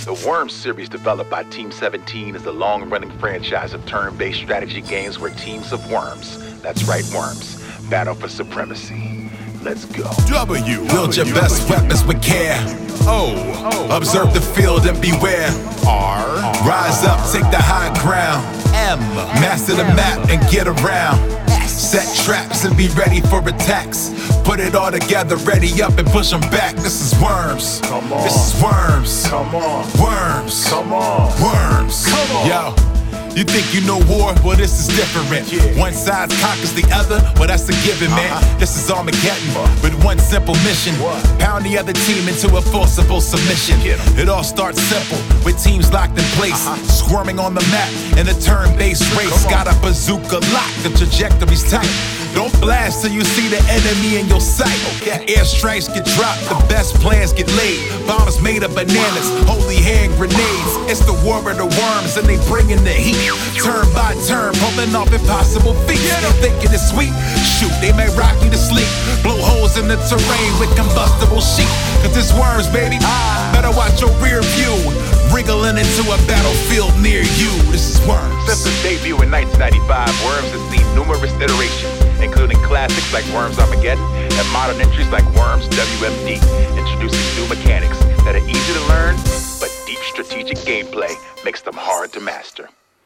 The Worms series developed by Team 17 is a long-running franchise of turn-based strategy games where teams of worms, that's right, worms, battle for supremacy. Let's go. W. Build your best weapons with care. O. Observe the field and beware. R. Rise up, take the high ground. M. Master the map and get around. Set traps and be ready for attacks. Put it all together, ready up and push them back. This is Worms. Come on. This is Worms. Come on. Worms. Come on. Worms. Come on. Yo. You think you know war? Well, this is different. Yeah. One side conquers the other, well, that's a given, man. This is Armageddon with one simple mission. Pound the other team into a forcible submission. It all starts simple with teams locked in place, squirming on the map in a turn-based race. Got a bazooka locked, the trajectory's tight. Don't blast till you see the enemy in your sight. Airstrikes get dropped, the best plans get laid. Bombs made of bananas, holy hand grenades. It's the war of the worms and they bringing the heat. Turn by turn, pulling off impossible feats. Thinking it's sweet, shoot, they may rock you to sleep. Blow holes in the terrain with combustible sheet. Cause it's worms, baby, better watch your rear view. Wriggling into a battlefield near you. This is Worms. Since its debut in 1995, Worms has seen numerous iterations, including classics like Worms Armageddon and modern entries like Worms WMD, introducing new mechanics that are easy to learn, but deep strategic gameplay makes them hard to master.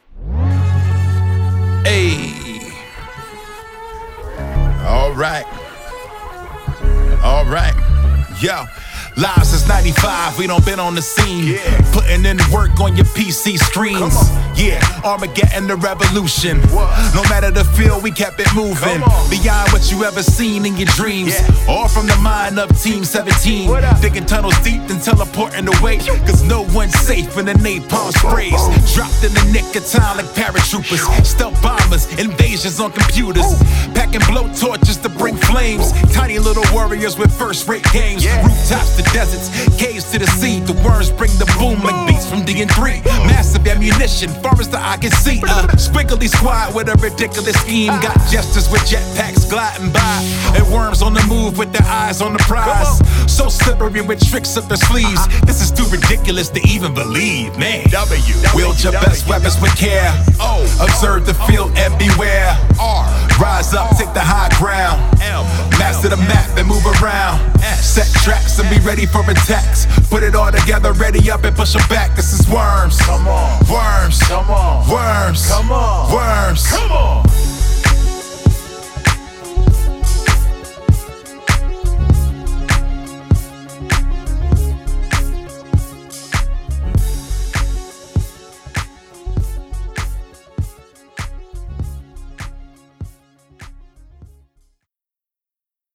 Hey. All right. Yo. Live since 95, we done been on the scene. Putting in work on your PC screens. Yeah, Armageddon the revolution. No matter the field, we kept it moving. Beyond what you ever seen in your dreams. All from the mind of Team 17. Digging tunnels deep and teleporting away. Cause no one's safe when the napalm sprays. Dropped in the nick of time like paratroopers. Stealth bombers, invasions on computers. Packing blowtorches to bring flames. Tiny little warriors with first-rate games. Rooftops to deserts, caves to the sea. The worms bring the boom like beats from DN3. Massive ammunition, far as the eye can see. Squiggly squad with a ridiculous scheme. Got jesters with jetpacks gliding by, and worms on the move with their eyes on the prize. So slippery with tricks up their sleeves. This is too ridiculous to even believe, man. Wield your best weapons with care. Observe the field and beware. Rise up, take the high ground. Master the map and move around. Set traps and be ready for attacks. Put it all together, ready up and push them back. This is Worms. Come on. Worms. Come on. Worms. Come on. Worms. Come on.